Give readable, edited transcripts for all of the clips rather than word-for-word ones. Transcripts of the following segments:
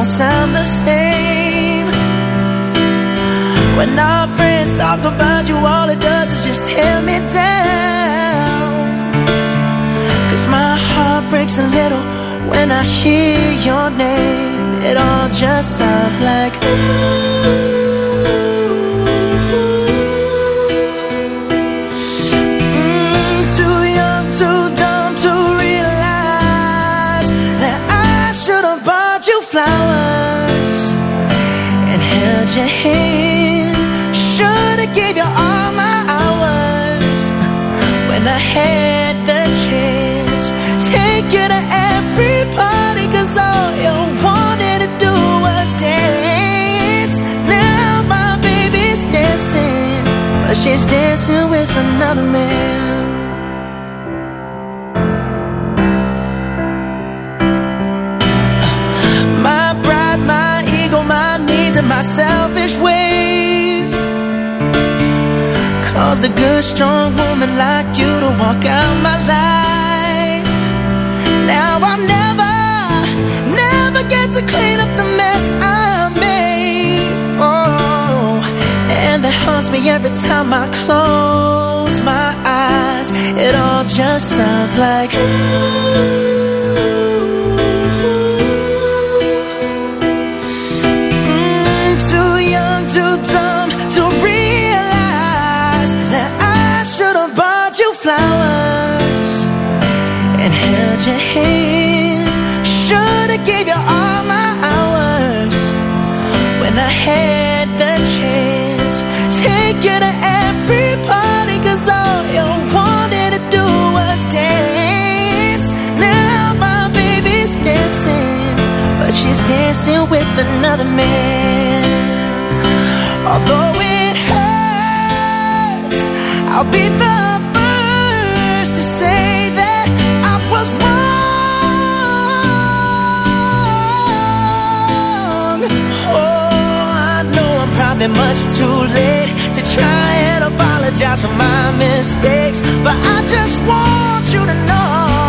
don't sound the same. When our friends talk about you, all it does is just tear me down. 'Cause my heart breaks a little when I hear your name. It all just sounds like ooh. Too young, too dumb to realize that I should have bought you flowers and held your hand. Should have gave you all my hours when I had the chance. Take you to every party, 'cause all you wanted to do was dance. Now my baby's dancing, but she's dancing with another man. My pride, my ego, my needs, and my selfish ways caused a good, strong woman like you to walk out my life. Now I'll never get to clean up the mess I made. Oh, and that haunts me every time I close my eyes. It all just sounds like ooh. Too young, too dumb to realize that I should have bought you flowers and held your hand. Should have gave you all my hours when I had the chance. Take you to every party, 'cause all you wanted to do was dance. Now my baby's dancing, but she's dancing with another man. Although it hurts, I'll be the first to say that I was wrong. Oh, I know I'm probably much too late to try and apologize for my mistakes, but I just want you to know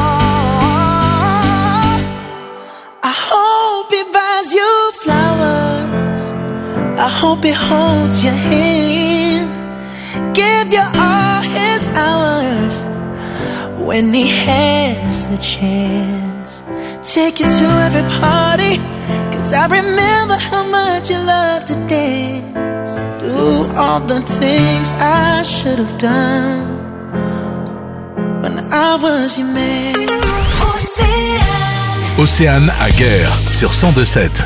I hope he buys you flowers. I hope he holds your hand, give you all his hours when he has the chance. Take you to every party, 'cause I remember how much you love to dance. Do all the things I should have done when I was your man. Océane à Guerre sur 102.7.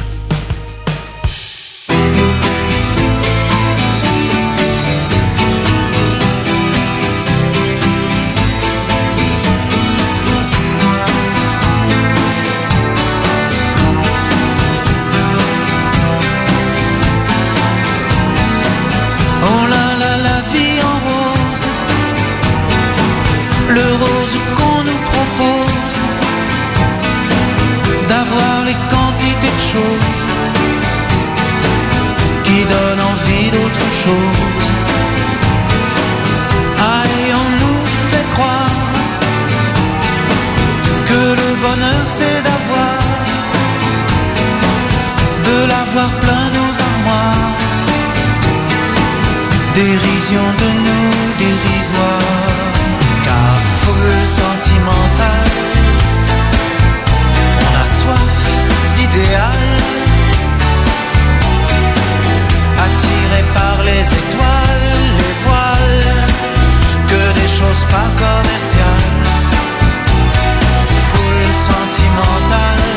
Qui donne envie d'autre chose. Ayons-nous fait croire que le bonheur c'est de l'avoir plein nos armoires. Dérision de nous dérisoire, car foule sentimentale, on a soif d'idéal. Attiré par les étoiles, les voiles, que des choses pas commerciales. Foule sentimentale,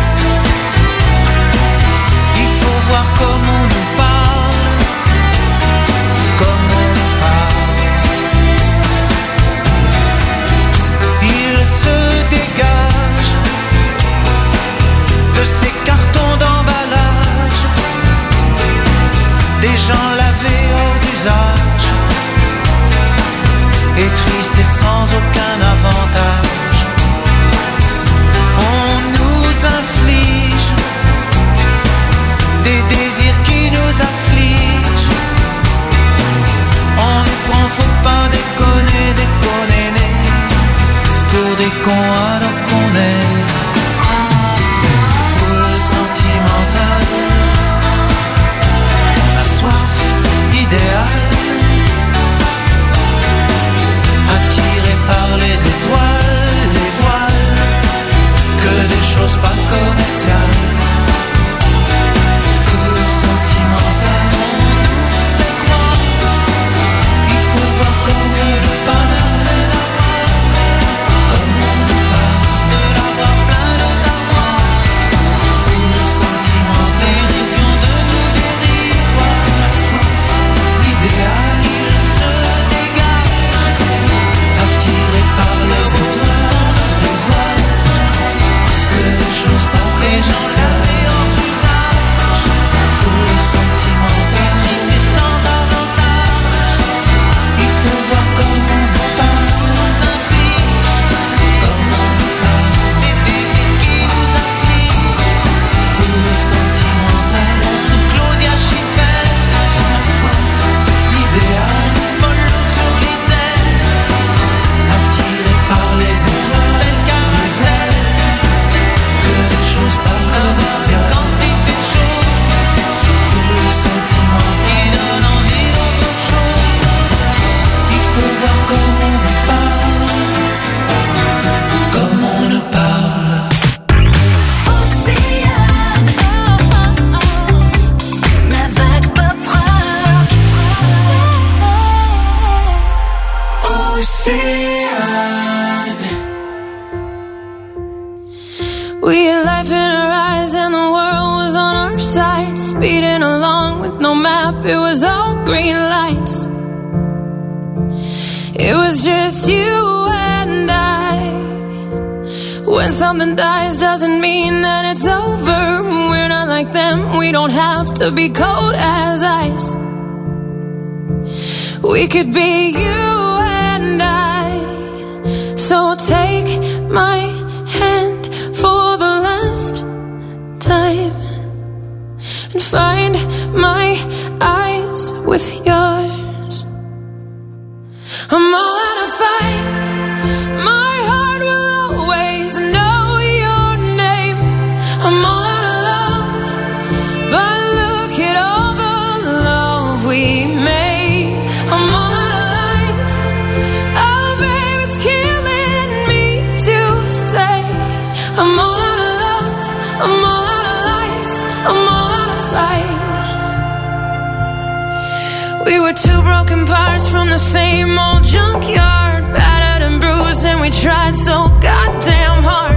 il faut voir comment on nous parle, comment on nous parle. Il se dégage de ces cartons We had life in our eyes and the world was on our side, speeding along with no map, it was all green lights. It was just you and I. When something dies doesn't mean that it's over. We're not like them, we don't have to be cold as ice. We could be you and I. So take my hand for the last time and find my eyes with yours. I'm all out of fight. My heart will always know your name. I'm all out of love, but look at all the love we made. I'm all out of life. Oh, babe, it's killing me to say. I'm all out of love. I'm all out of life. I'm all out of fight. We were two broken parts from the same old junkyard, battered and bruised, and we tried so goddamn hard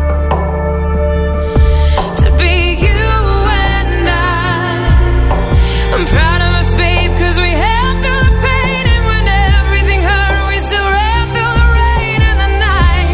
to be you and I. I'm proud of us, babe, cause we held through the pain, and when everything hurt, we still ran through the rain and the night.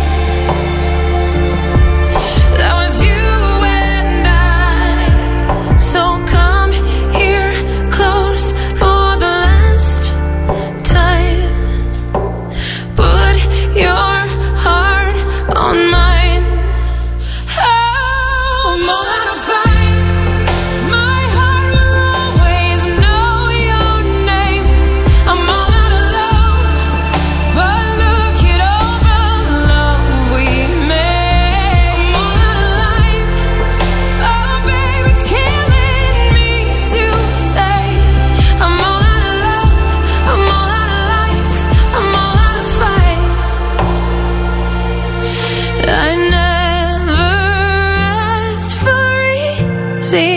That was you and I. So come here close for the last time. Put your heart on mine. Oh, I'm all out of fight. My heart will always know your name. I'm all out of love, but look at all the love we made. I'm all out of life. Oh, babe, it's killing me to say. I'm all out of love. I'm all out of life. I'm all out of fight. I never asked for easy,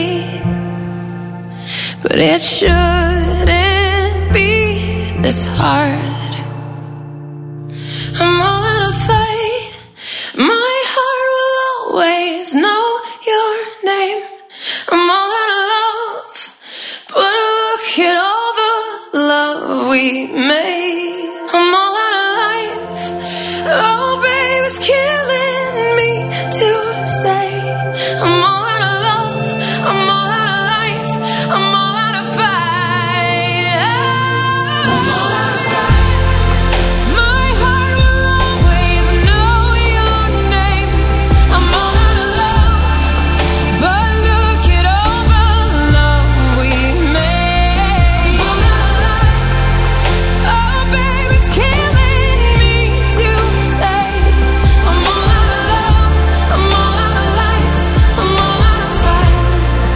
but it shouldn't be this hard. I'm all out of fight. My heart will always know your name. I'm all out of love, but look at all the love we made. I'm all out of life. Oh, babe, it's killing me to say. I'm all out of love. I'm all out of life. I'm all out of fight. I'm all out of fight. My heart will always know your name. I'm all out of love, but look at all the love we made. I'm all out of life. Oh, babe, it's killing me to say. I'm all out of love. I'm all out of life. I'm all out of fight.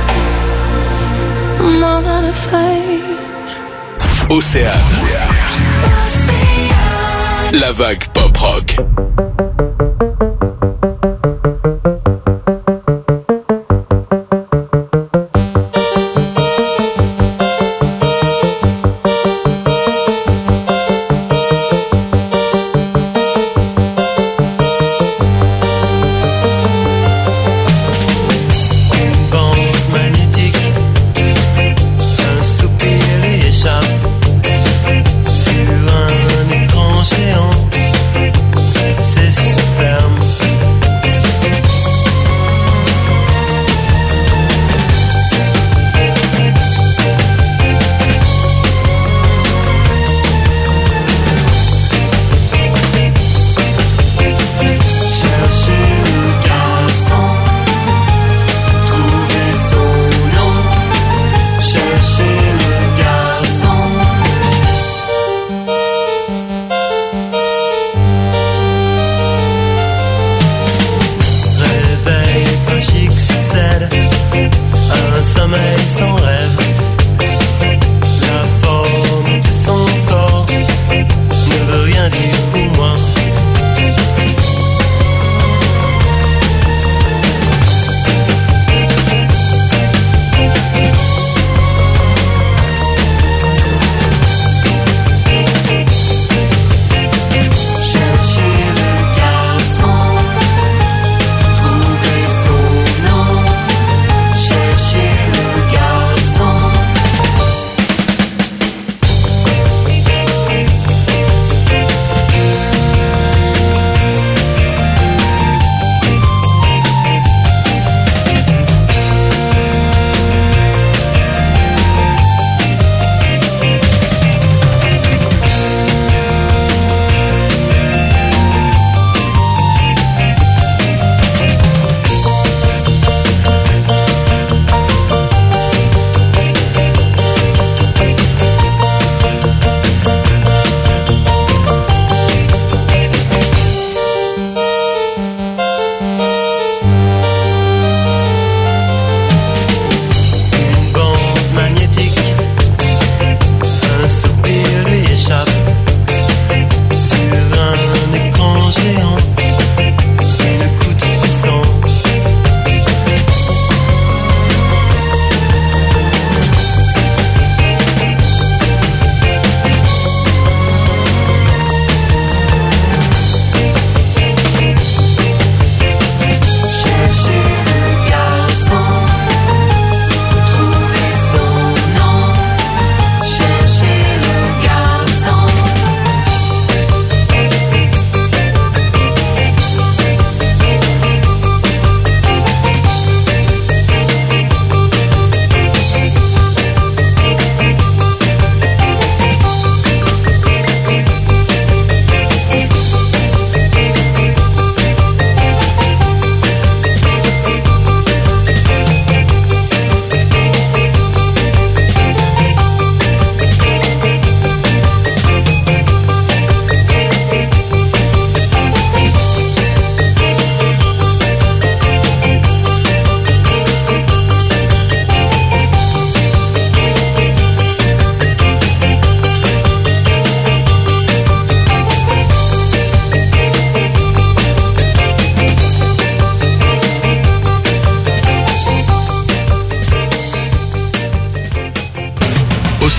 I'm all out of fight. Océane. La vague pop rock. Une bande magnétique, un soupir lui échappe sur un écran géant. C'est ce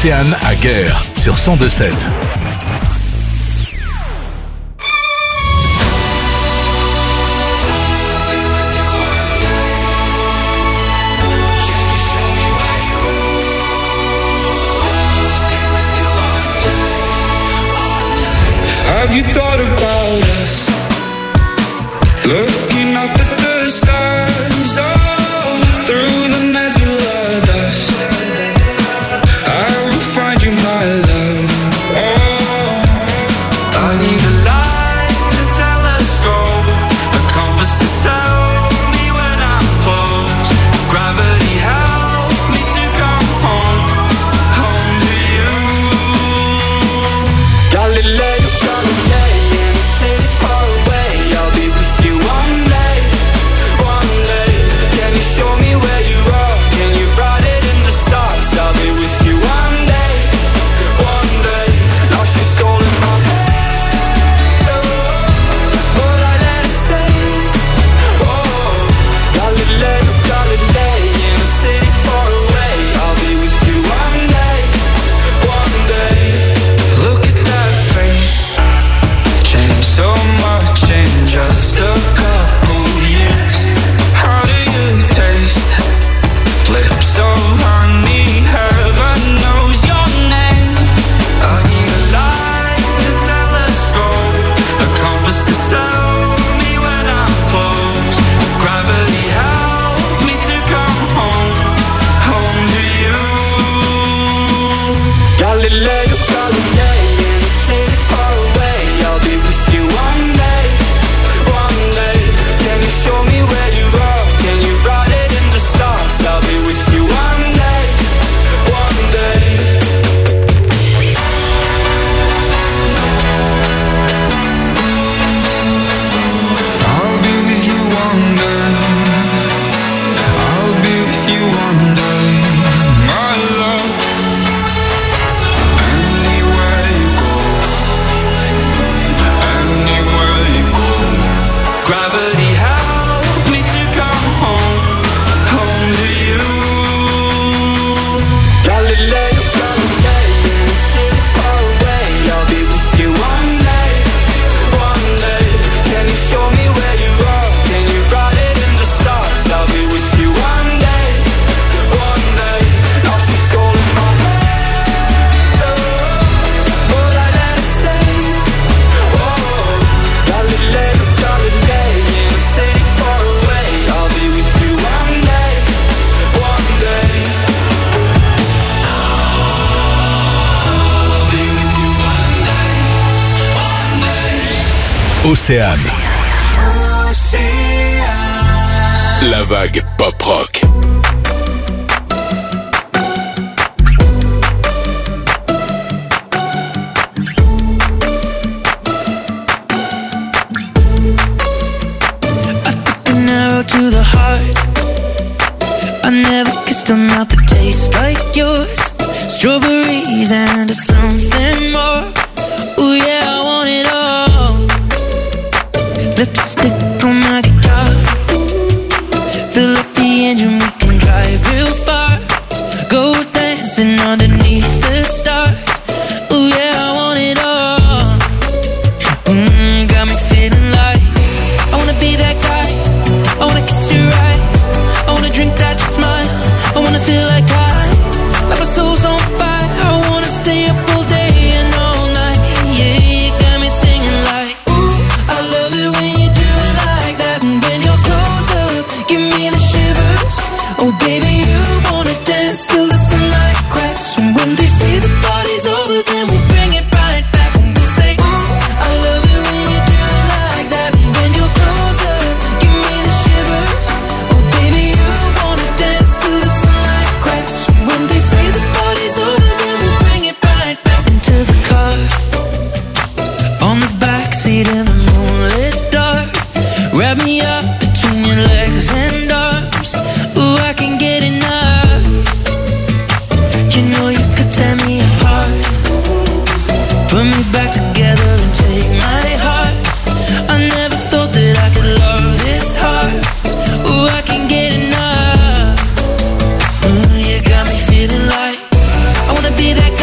Océane à Guerre sur 102.7. Have you thought about us? Looking up at the stars, oh, through the nebula dust, I will find you, my love. Oh, I need a light, a telescope, a compass to tell me when I'm close. Gravity help me to come home, home to you. Galileo. Océane. La vague pop rock. I took an arrow to the heart. I never kissed a mouth that tastes like yours. Strawberries and something more. Ooh yeah, I want it all. Lipstick on my guitar. Fill up the engine, we can drive real far. Go dancing underneath the stars. Ooh yeah, I want it all. Got me feeling like I wanna be that guy. I wanna kiss your eyes. I wanna drink that smile. I wanna feel like like my soul's on fire. I wanna stay up all day and all night. Yeah, you got me singing like, ooh, I love it when you do it like that. And when you're close up, give me the shivers. Oh baby, you wanna dance till the sunlight cracks. And when they say the party's over, then we bring it right back. And we'll say, ooh, I love it when you do it like that. And when you're close up, give me the shivers. Oh baby, you wanna dance till the sunlight cracks. And when they say the party's over, then we bring it right back into the car. On the backseat in the moonlit dark. Wrap me up between your legs and arms. Ooh, I can get enough. You know you could tear me apart. Put me back together and take my heart. I never thought that I could love this hard. Ooh, I can get enough. You got me feeling like I wanna be that guy.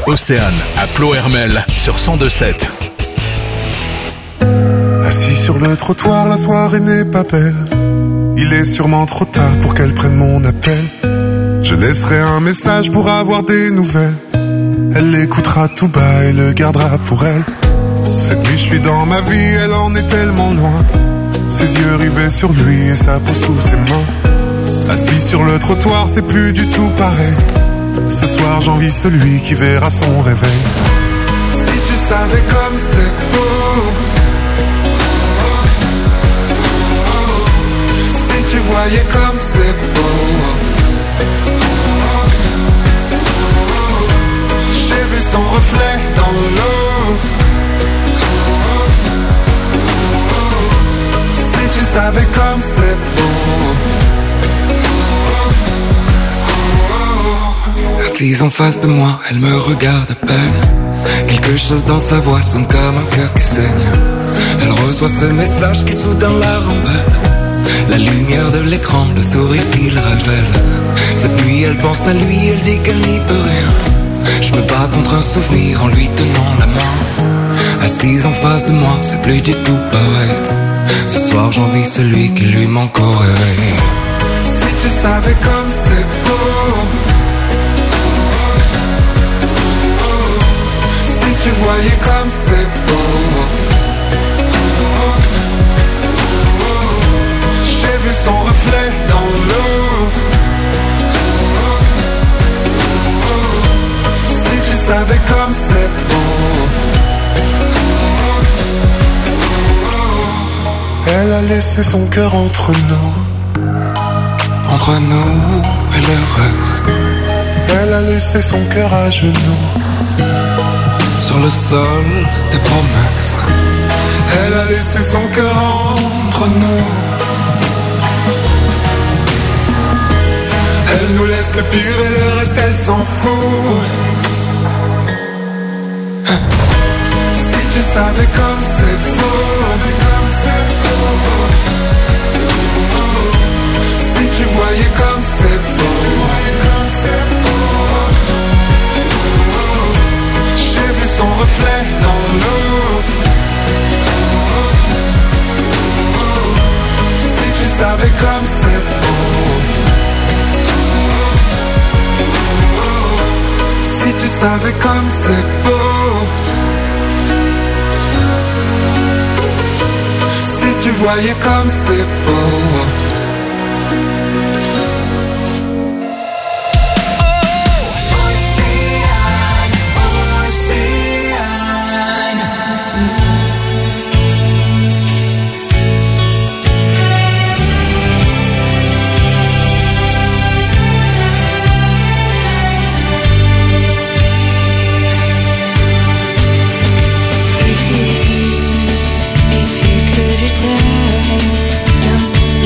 Océane à Plohermel sur 102.7. Assis sur le trottoir, la soirée n'est pas belle. Il est sûrement trop tard pour qu'elle prenne mon appel. Je laisserai un message pour avoir des nouvelles. Elle l'écoutera tout bas et le gardera pour elle. Cette nuit je suis dans ma vie, elle en est tellement loin. Ses yeux rivés sur lui et sa peau sous ses mains. Assis sur le trottoir, c'est plus du tout pareil. Ce soir j'envie celui qui verra son réveil. Si tu savais comme c'est beau, si tu voyais comme c'est beau. J'ai vu son reflet dans l'eau. Si tu savais comme c'est beau. Assise en face de moi, elle me regarde à peine. Quelque chose dans sa voix sonne comme un cœur qui saigne. Elle reçoit ce message qui soudain la rembelle. La lumière de l'écran, le sourire qu'il révèle. Cette nuit elle pense à lui, elle dit qu'elle n'y peut rien. Je me bats contre un souvenir en lui tenant la main. Assise en face de moi, c'est plus du tout pareil. Ce soir j'envie celui qui lui manque au réveil. Si tu savais comme c'est beau. Si tu voyais comme c'est beau. J'ai vu son reflet dans l'eau. Si tu savais comme c'est beau. Elle a laissé son cœur entre nous. Entre nous et le reste. Elle a laissé son cœur à genoux. Sur le sol des promesses. Elle a laissé son cœur entre nous. Elle nous laisse le pire et le reste elle s'en fout. Si tu savais comme c'est beau. Si tu voyais comme c'est beau. J'ai vu son reflet dans l'eau. Si tu savais comme c'est beau. Si tu savais comme c'est beau. Si tu voyais comme c'est beau. If you could return, don't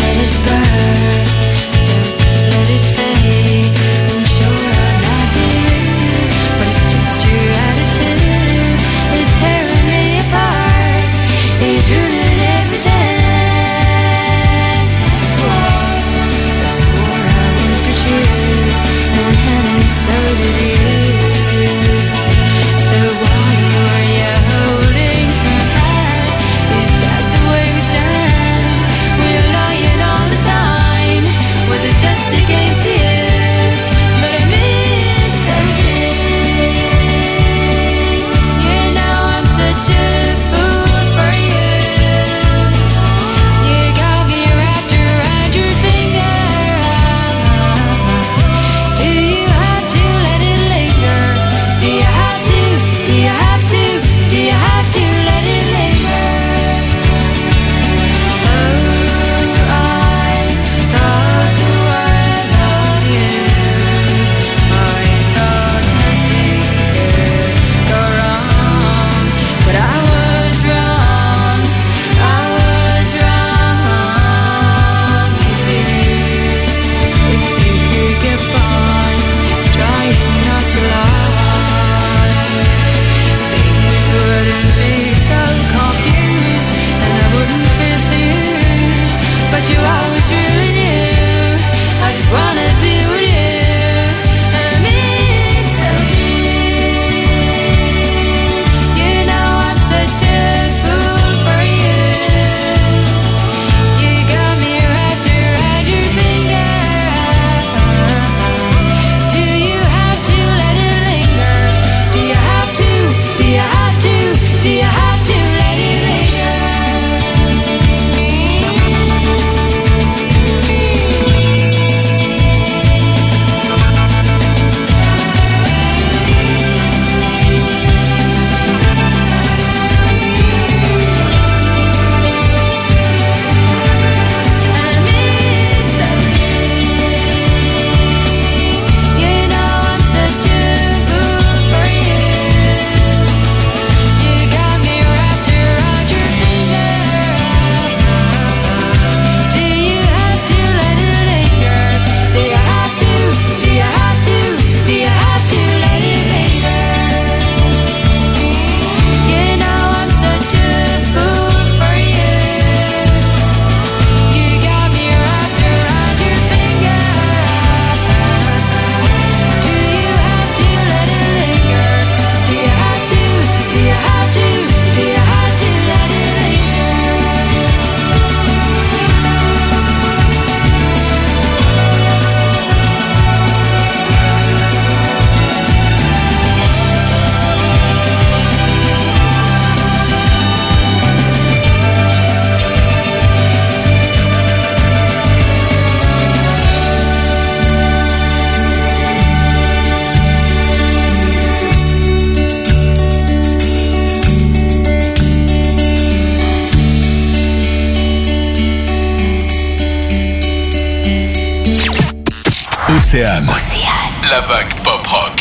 do you have to let it linger? Océane. La vague pop rock.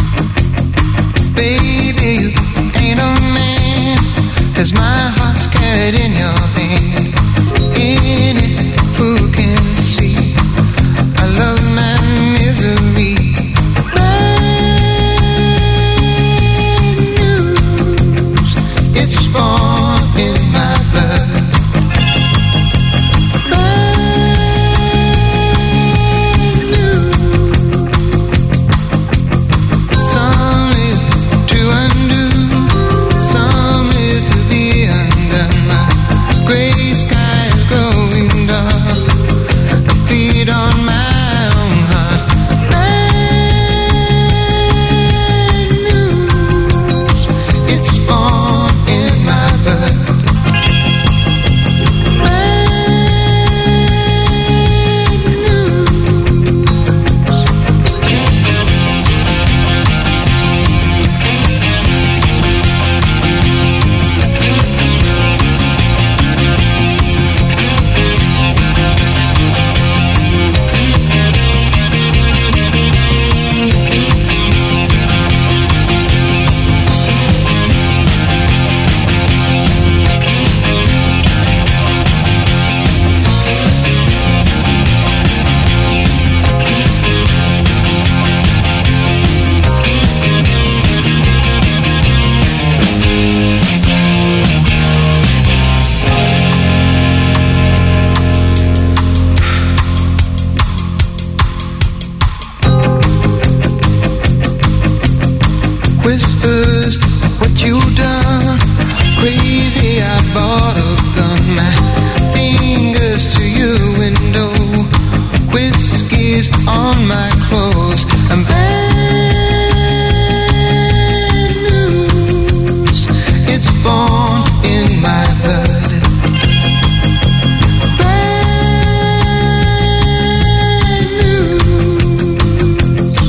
Baby, you ain't a man, 'cause my heart's carrying right in your hand. Any fool can see I love my misery. Bad news, it's born in my blood. Bad news, some live to undo, some live to be undone. My gray sky is growing dark. I feed on my own heart. Bad news, it's born in my blood. Whispers, what you done? Crazy, I bought a gun. My fingers to your window. Whiskey's on my clothes. And bad news, it's born in my blood. Bad news,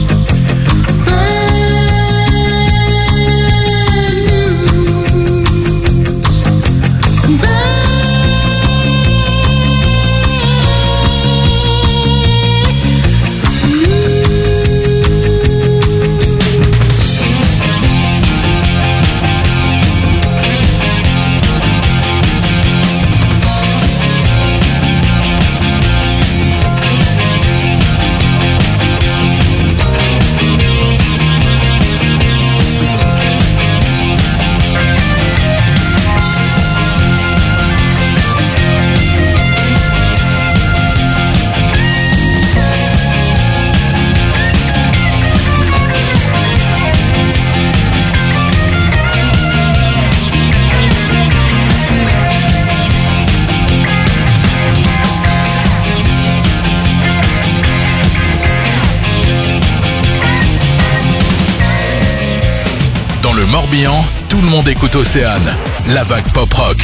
Morbihan, tout le monde écoute Océane, la vague pop rock.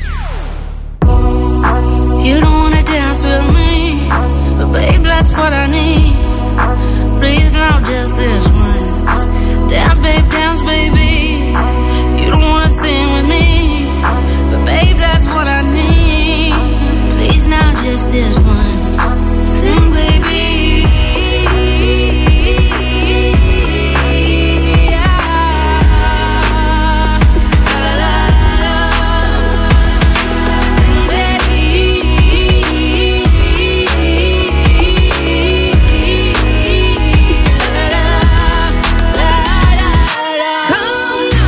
You don't wanna dance with me, but babe, that's what I need. Please now just this once. Dance, baby. You don't wanna sing with me, but babe, that's what I need. Please now just this once. Sing, baby. Come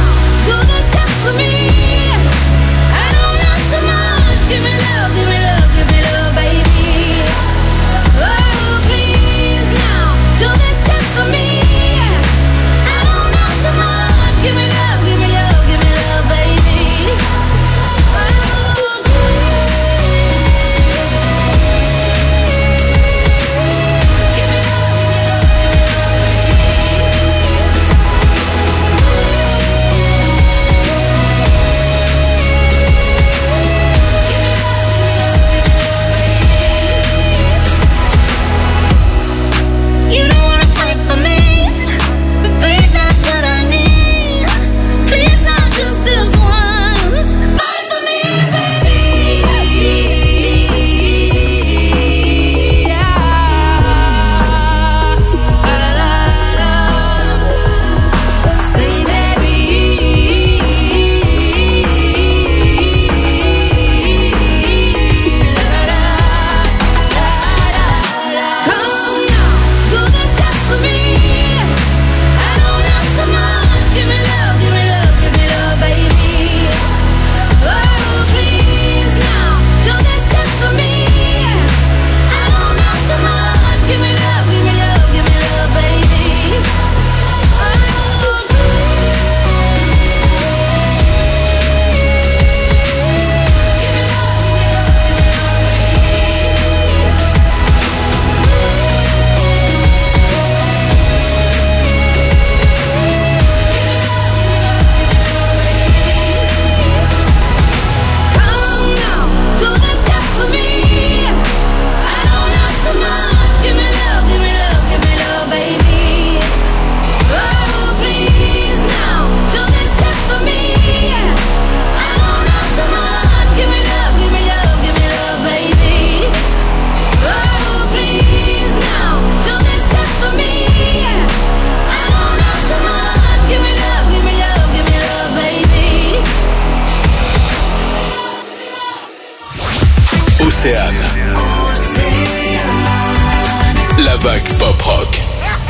vague pop rock.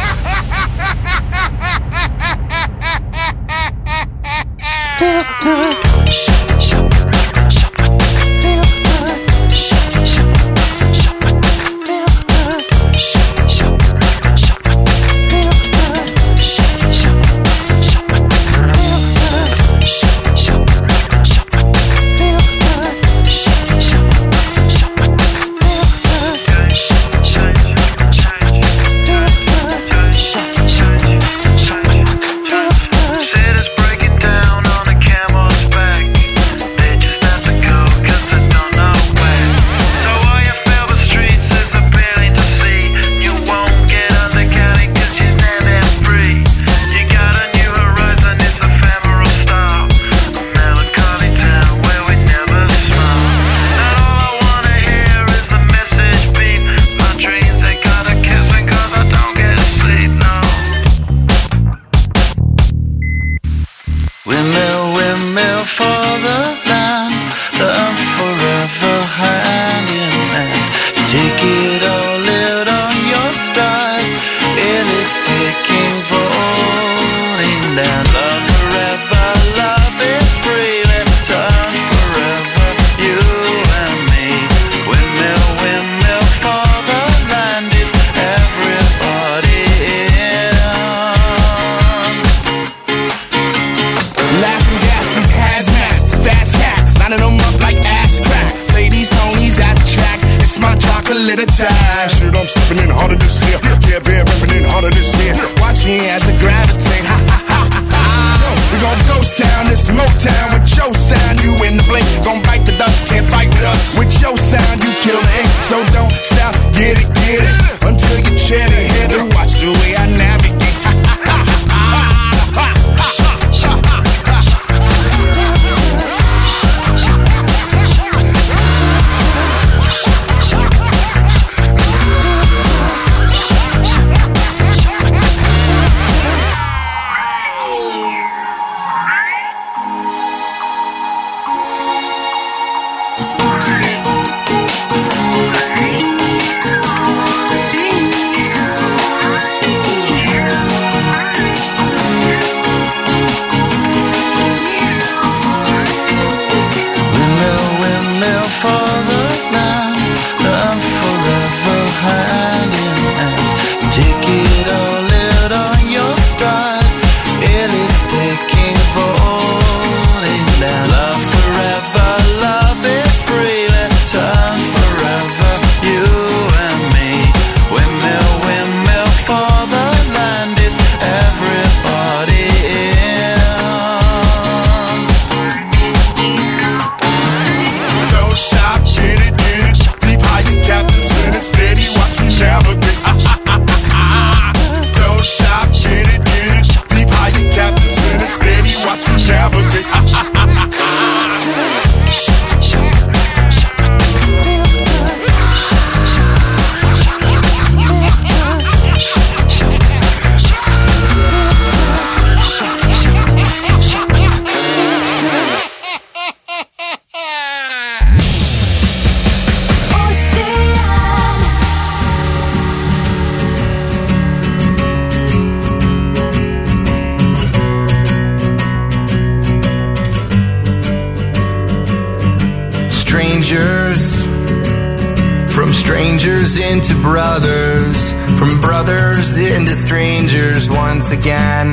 From strangers into brothers, from brothers into strangers once again.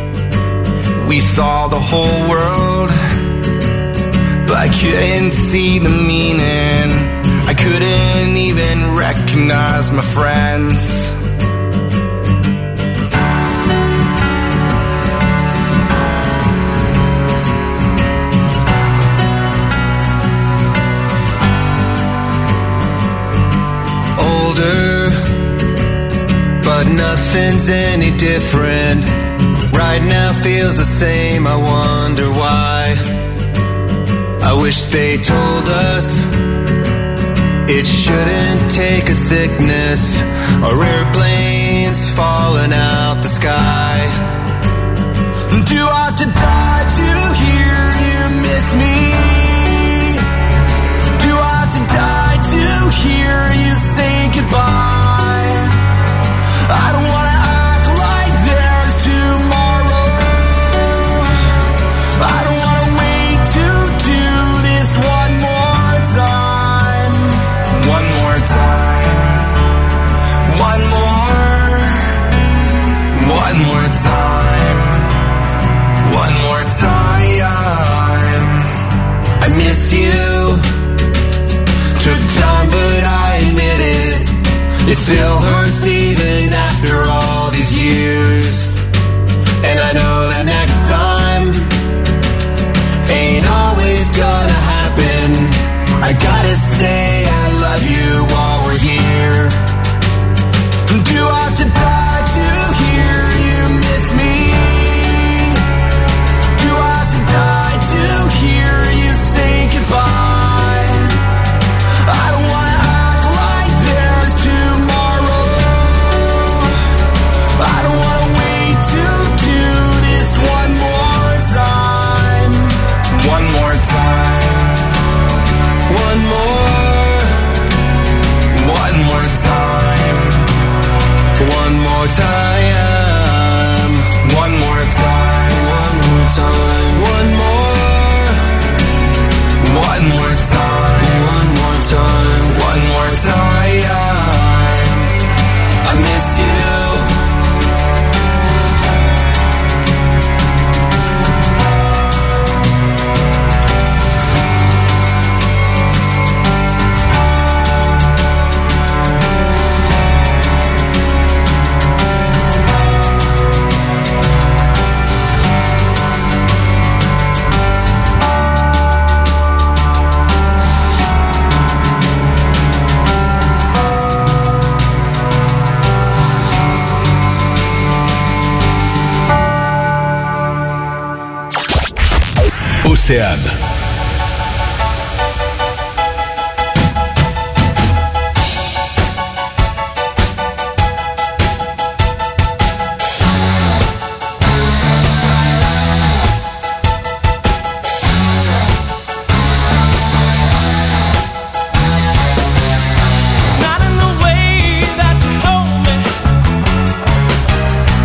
We saw the whole world, but I couldn't see the meaning. I couldn't even recognize my friends. But nothing's any different. Right now feels the same, I wonder why. I wish they told us it shouldn't take a sickness or airplanes falling out the sky. Do I have to die to hear you miss me? Do I have to die to hear you say goodbye? It still hurts even after all these years. And I know that next time ain't always gonna happen. I gotta say I love you while we're here. Do I have to die to hear you miss me? Do I have to die to hear you say goodbye? I don't wanna act like there's tomorrow. I don't wanna wait to do this one more time. One more time. One more. One more time. One more time. One more time. One more time. One more. One more time. One more time. One more time. I miss you. Océane.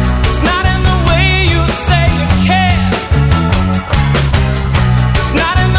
Not in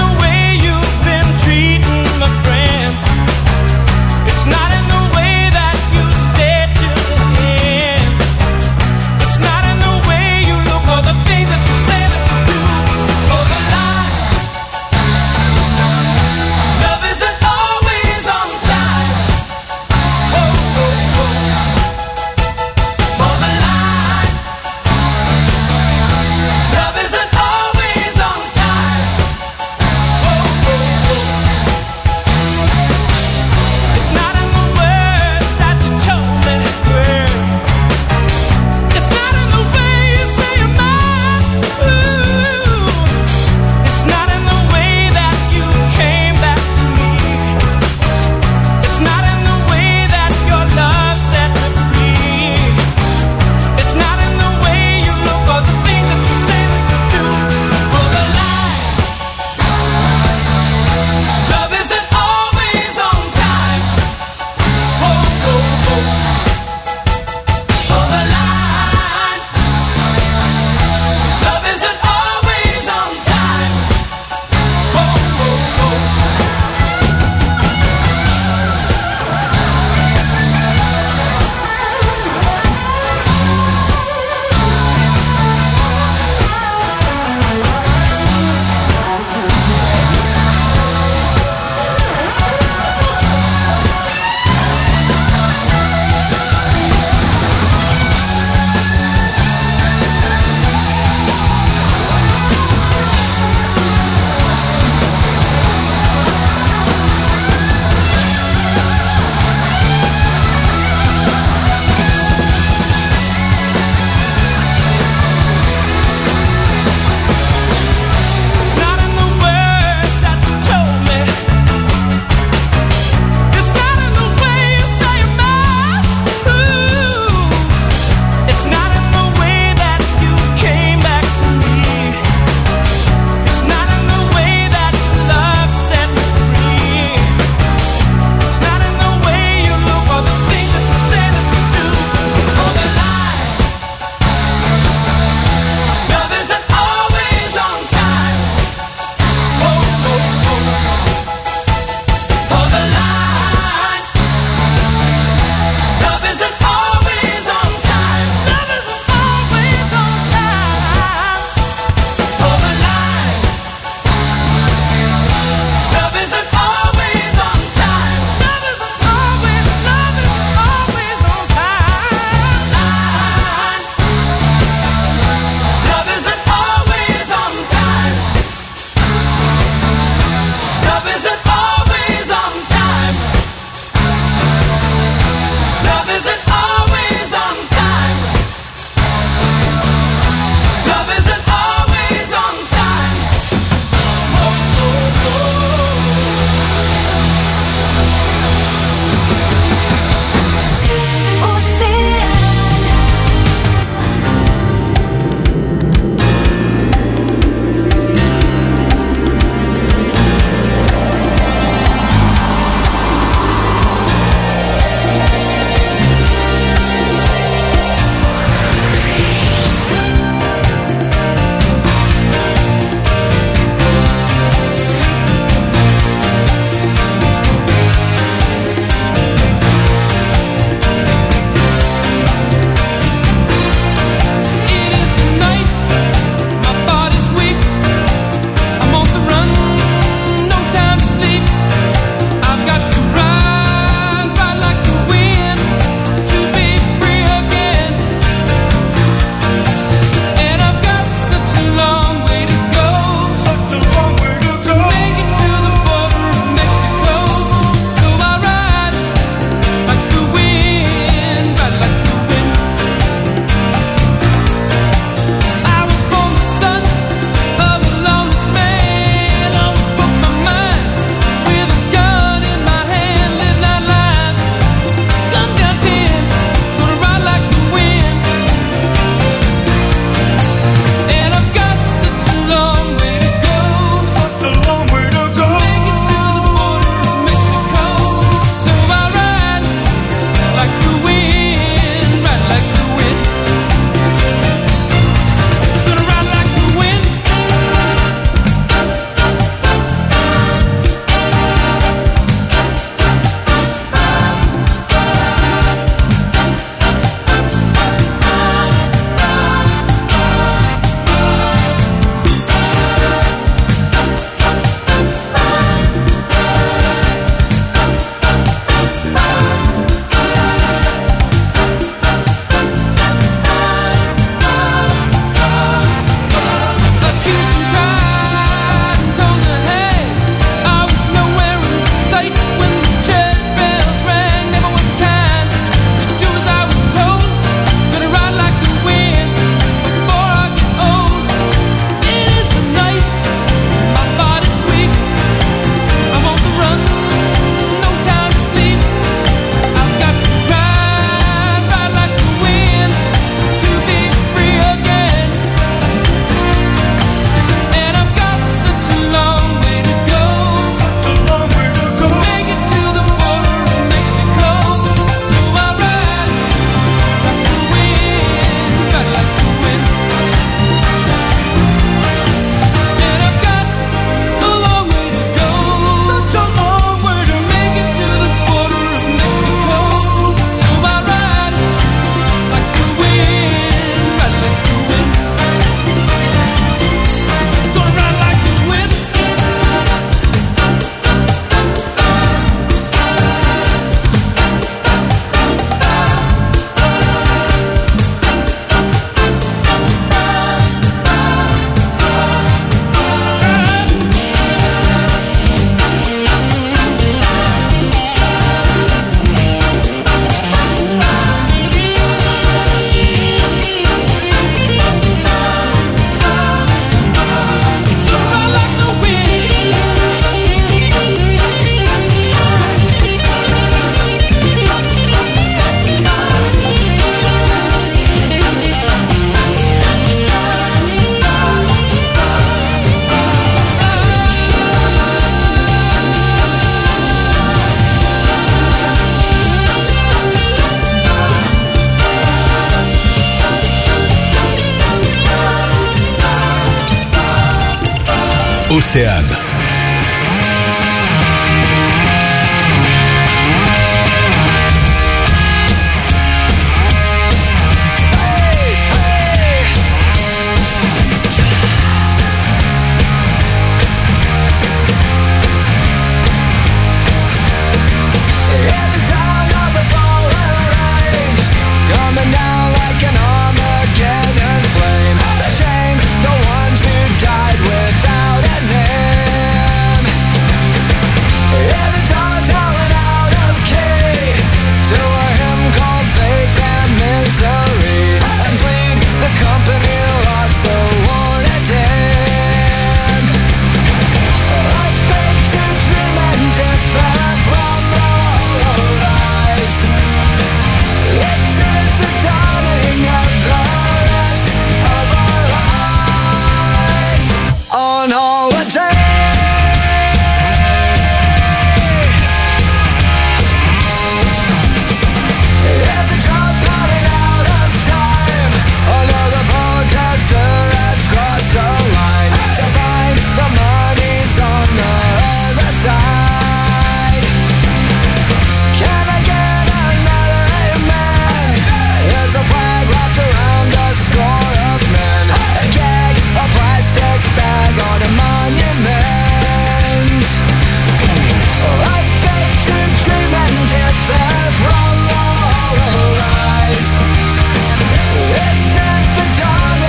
Océane.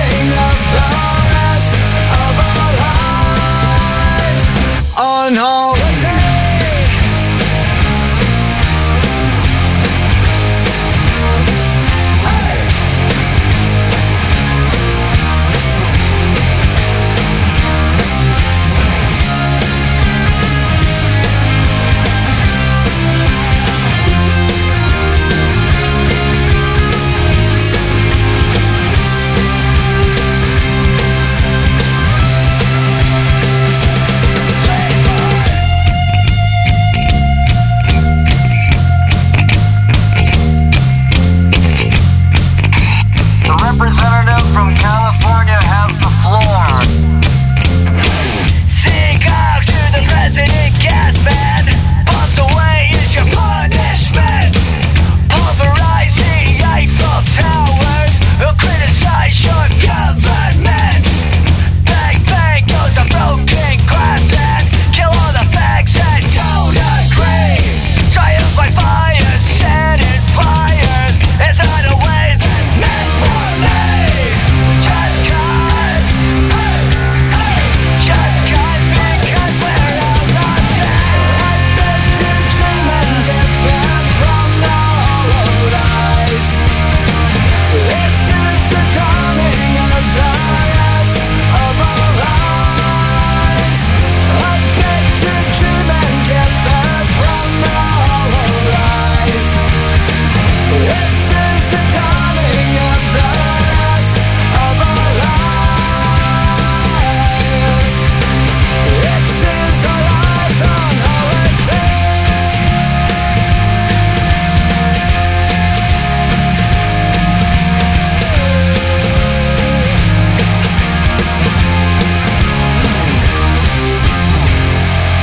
On hold.